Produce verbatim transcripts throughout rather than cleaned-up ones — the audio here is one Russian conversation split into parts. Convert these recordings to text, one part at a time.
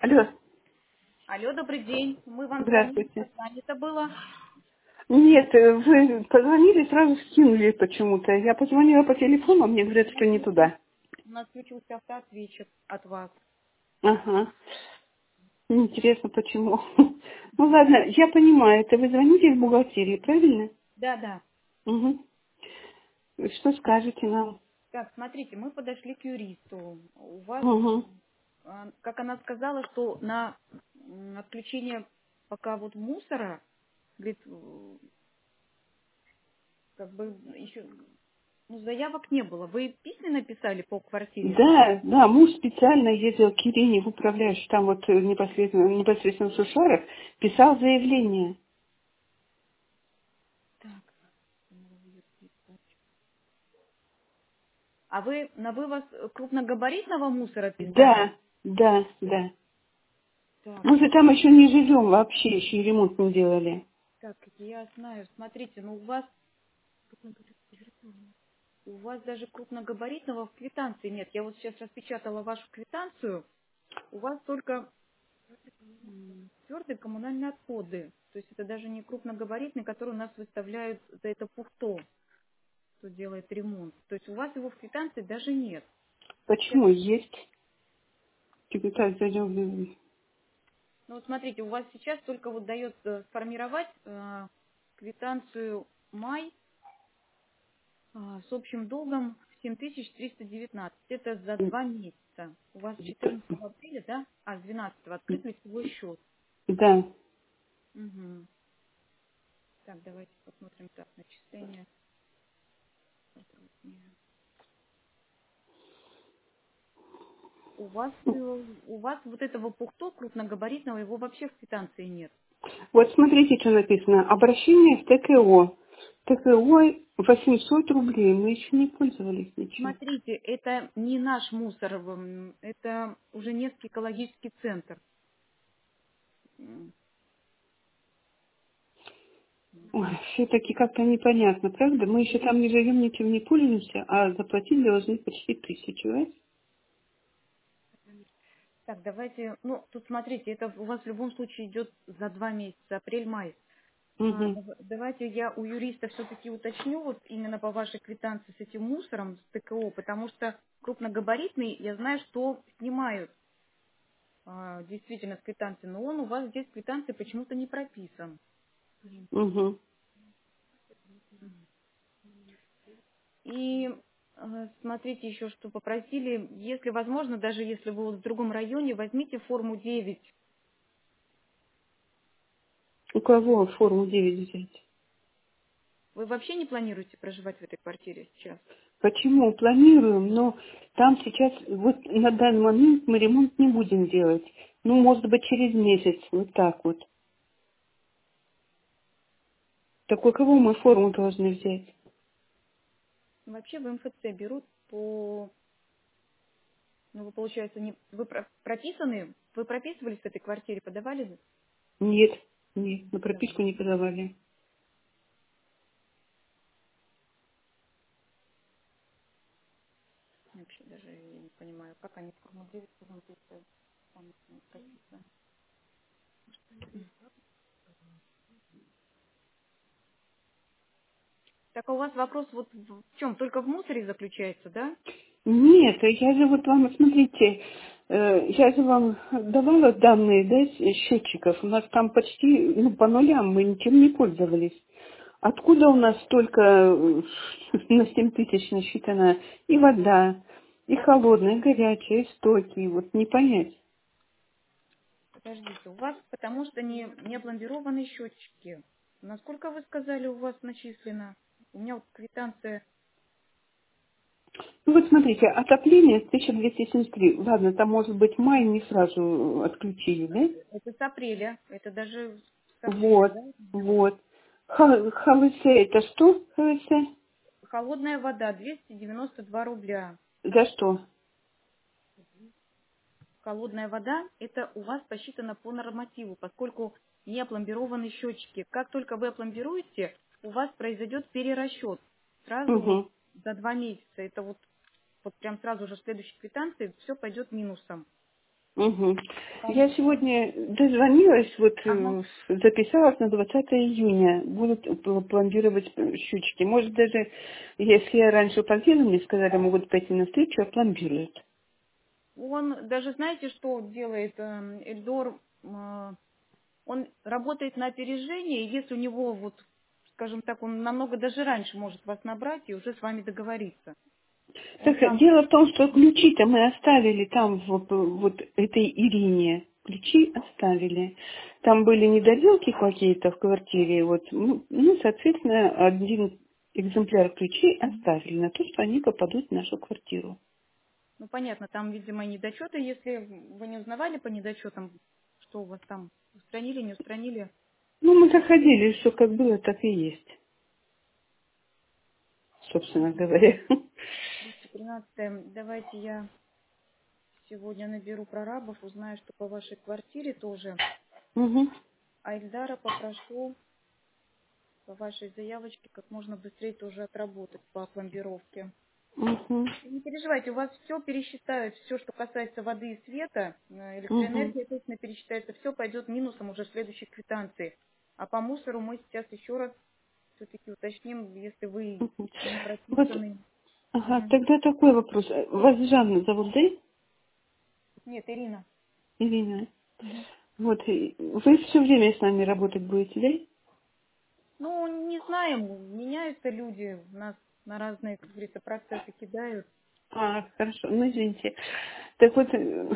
Алло, Алло, добрый день. Мы вам звонили, здравствуйте. занято было. Нет, э, вы позвонили, сразу скинули почему-то. Я позвонила по телефону, а мне говорят, У что нас, не включил- туда. у нас включился автоответчик от вас. Ага. Интересно, почему. Ну ладно, я понимаю, это вы звоните из бухгалтерии, правильно? Да, да. Угу. Что скажете нам? Так, смотрите, мы подошли к юристу. У вас, Угу. а, как она сказала, что на м, отключение пока вот мусора, говорит, э, как бы еще ну, заявок не было. Вы письменно писали по квартире? Да, да, муж специально ездил к Ирине в управляющий, там вот э, непосредственно, непосредственно в Сушарах, писал заявление. Так. А вы на вывоз крупногабаритного мусора писали? Да, да, да. Так. Мы же там еще не живем вообще, еще и ремонт не делали. Так, я знаю. Смотрите, ну у вас у вас даже крупногабаритного в квитанции нет. Я вот сейчас распечатала вашу квитанцию. У вас только м, твердые коммунальные отходы. То есть это даже не крупногабаритный, который у нас выставляют за это пухто, кто делает ремонт. То есть у вас его в квитанции даже нет. Сейчас, Почему есть? Секретарь зайдем. ну вот смотрите, у вас сейчас только вот дается сформировать э, квитанцию май А, с общим долгом семь тысяч триста девятнадцать. Это за два месяца. У вас с четырнадцатого апреля, да? А, с двенадцатого открыт лицевой счет. Да. Угу. Так, давайте посмотрим так, начисление. У вас, э, у вас вот этого пухто крупногабаритного, его вообще в квитанции нет. Вот смотрите, что написано. Обращение в ТКО. ТКО восемьсот рублей. Мы еще не пользовались ничем. Смотрите, это не наш мусор, м, это уже Невский экологический центр. М, Ой, все-таки как-то непонятно, правда? Мы еще там не живем, ничем не пользуемся, а заплатить должны почти тысячу, right? Так, давайте, ну, тут смотрите, это у вас в любом случае идет за два месяца, апрель-май. А, Угу. дав- Давайте я у юриста все-таки уточню вот именно по вашей квитанции с этим мусором, с ТКО, потому что крупногабаритный, я знаю, что снимают а, действительно с квитанции, но он у вас здесь в квитанции почему-то не прописан. Угу. И а, смотрите еще, что попросили, если возможно, даже если вы вот в другом районе, возьмите форму девять. У кого форму девять взять? Вы вообще не планируете проживать в этой квартире сейчас? Почему? Планируем, но там сейчас, вот на данный момент мы ремонт не будем делать. Ну, может быть, через месяц, вот так вот. Так у кого мы форму должны взять? Вообще в МФЦ берут по, ну вы, получается, не, вы про- прописаны, вы прописывались в этой квартире, подавали? Нет, нет, на Да. прописку не подавали. Я вообще даже я не понимаю, как они форму девять потом писают, там не прописано. Так а у вас вопрос вот в чем? Только в мусоре заключается, да? Нет, я же вот вам, смотрите, э, я же вам давала данные, да, с- счетчиков. У нас там почти, ну, по нулям мы ничем не пользовались. Откуда у нас столько э, на семь тысяч насчитана и вода, и холодная, и горячая, и стоки, вот не понять. Подождите, у вас потому что не, не опломбированы счетчики. Насколько вы сказали, у вас начислено? У меня вот квитанция, Ну вот смотрите, отопление тысяча двести семьдесят три. Ладно, там может быть май не сразу отключили, да? это с апреля, это даже с апреля, Вот, да? вот. Х- ХВС это что? ХВС? Холодная вода двести девяносто два рубля. За что? Холодная вода, это у вас посчитано по нормативу, поскольку не опломбированы счетчики. Как только вы опломбируете, у вас произойдет перерасчет. Сразу вот Угу. за два месяца. Это вот, вот прям сразу же в следующей квитанции все пойдет минусом. Угу. Там- Я сегодня дозвонилась, вот Ага. э, записалась на двадцатое июня. Будут пл- пломбировать э, щучки. Может, даже если я раньше пломбировала, мне сказали, могут пойти на встречу, а пломбируют. Он даже, знаете, что делает эм, Эльдор? Э, Он работает на опережение, и если у него, вот, скажем так, он намного даже раньше может вас набрать и уже с вами договориться. Он Так, там, дело в том, что ключи-то мы оставили там, в, вот этой Ирине. Ключи оставили. Там были недоделки какие-то в квартире. Вот, ну, ну, соответственно, один экземпляр ключей оставили на то, что они попадут в нашу квартиру. ну понятно, там, видимо, недочеты, если вы не узнавали по недочетам, что у вас там устранили, не устранили. Ну, мы заходили, что как было, так и есть, собственно говоря. двести тринадцатое. Давайте я сегодня наберу прорабов, узнаю, что по вашей квартире тоже. Угу, А Ильдара попрошу по вашей заявочке как можно быстрее тоже отработать по пломбировке. угу, Не переживайте, у вас все пересчитают, все, что касается воды и света, э, угу, электроэнергия точно пересчитается, все пойдет минусом уже в следующей квитанции. А по мусору мы сейчас еще раз все-таки уточним, если вы угу. не Вот, прописаны. ага, Мгм. тогда такой вопрос. Вас Жанна зовут, да? Нет, Ирина. Ирина? Мгм. Вот, и вы все время с нами работать будете, да? Ну, не знаем, меняются люди, нас на разные, как говорится, процессы кидают. А, хорошо, ну извините. Так вот, э,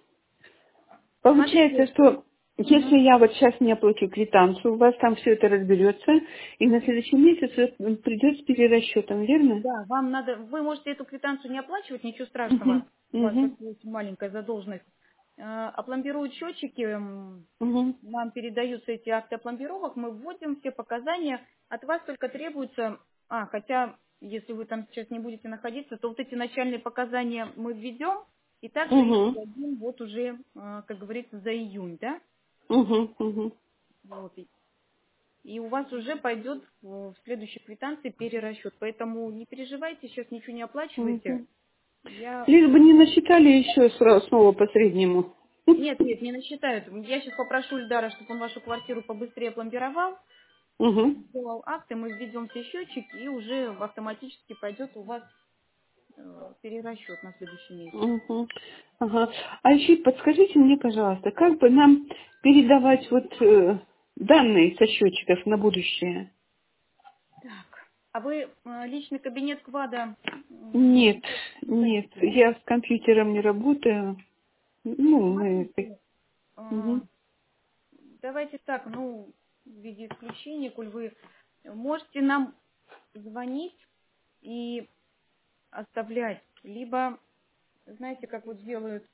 получается, Смотрите, что мгм. если я вот сейчас не оплачу квитанцию, у вас там все это разберется, и на следующий месяц э, придет с перерасчетом, верно? Да, вам надо, вы можете эту квитанцию не оплачивать, ничего Угу, страшного, у вас угу, все-таки очень маленькая задолженность. Э, Опломбируют счетчики, м, угу, нам передаются эти акты опломбировок, мы вводим все показания, от вас только требуется, а, хотя, если вы там сейчас не будете находиться, то вот эти начальные показания мы введем, и также их угу, вводим вот уже, э, как говорится, за июнь, да? угу, угу, Вот. И и у вас уже пойдет в следующей квитанции перерасчет. Поэтому не переживайте, сейчас ничего не оплачивайте. угу. Я... Лишь бы не насчитали еще сразу снова по среднему. Нет, нет, не насчитают. Я сейчас попрошу Ильдара, чтобы он вашу квартиру побыстрее пломбировал, Угу. сделал акты, мы введем все счетчики, и уже автоматически пойдет у вас э, перерасчет на следующий месяц. Угу. Ага. А еще подскажите мне, пожалуйста, как бы нам передавать вот э, данные со счетчиков на будущее? Так. А вы э, личный кабинет КВАДа м, Нет, не не нет, хотите, да? я с компьютером не работаю. Ну, мы... Смотрите, э, Угу. давайте так, ну, в виде исключения, коль вы можете нам звонить и оставлять, либо, знаете, как вот делают,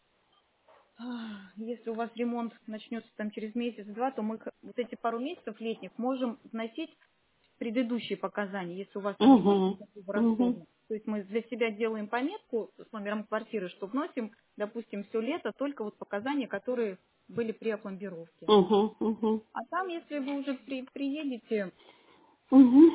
а, если у вас ремонт начнется там через месяц-два, то мы к- вот эти пару месяцев летних можем вносить предыдущие показания, если у вас там не будет Угу. никакого Угу. расхода. То есть мы для себя делаем пометку с номером квартиры, что вносим, допустим, все лето только вот показания, которые были при опломбировке. Угу. Угу. А там, если вы уже при- приедете, Угу.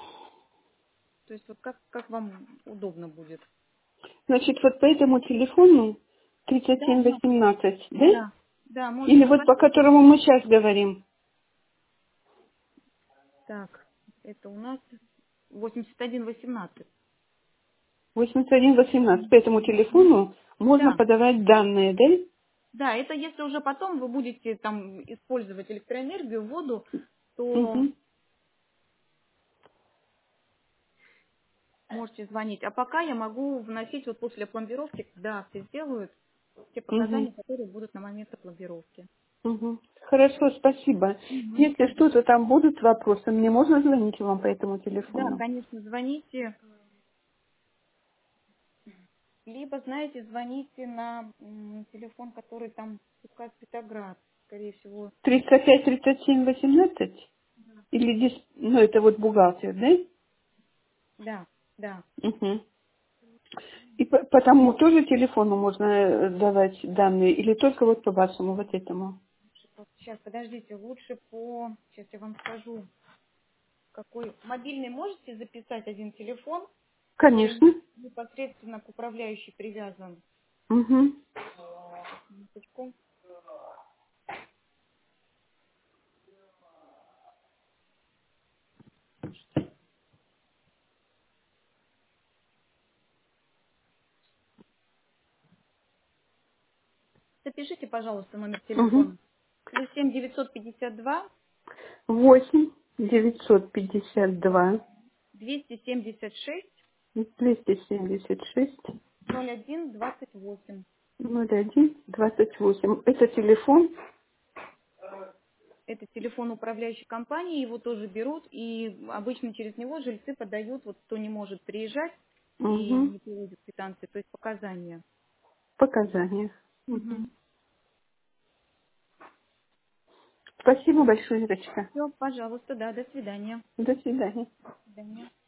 то есть вот как, как вам удобно будет. Значит, вот по этому телефону тридцать Да, семь да, восемнадцать, да? да, да, Или можете вот по звонить. которому мы сейчас говорим? Так, это у нас восемьдесят один восемнадцать. восемьдесят один восемнадцать. По этому телефону можно Да, подавать данные, да? да, это если уже потом вы будете там использовать электроэнергию, воду, то Угу. можете звонить. А пока я могу вносить вот после пломбировки, когда все сделают, те Угу. показания, которые будут на момент опломбировки. Угу. Хорошо, спасибо. Мгм. Если что-то там будут вопросы, мне можно звонить вам по этому Да, телефону? конечно, звоните. Либо, знаете, звоните на м, телефон, который там УК Петроград, скорее всего. тридцать пять тридцать семь восемнадцать? Или здесь, ну это вот бухгалтер, да? Да, да. Угу. И по, по тому тоже телефону можно э, давать данные или только вот по вашему вот этому? Сейчас, подождите, лучше по... Сейчас я вам скажу, какой... Мобильный можете записать один телефон, который Конечно. непосредственно к управляющей привязан? Угу. Секундочку. Запишите, пожалуйста, номер Угу. телефона. Плюс семь девятьсот пятьдесят два восемь девятьсот пятьдесят два двести семьдесят шесть двести семьдесят шесть ноль один двадцать восемь. ноль один двадцать восемь. Это телефон. Это телефон управляющей компании, его тоже берут, и обычно через него жильцы подают, вот кто не может приезжать и Угу. не приводит квитанции, то есть показания. Показания. Угу. Угу. Спасибо большое, Ирочка. Все, пожалуйста, да, до свидания. До свидания. До свидания.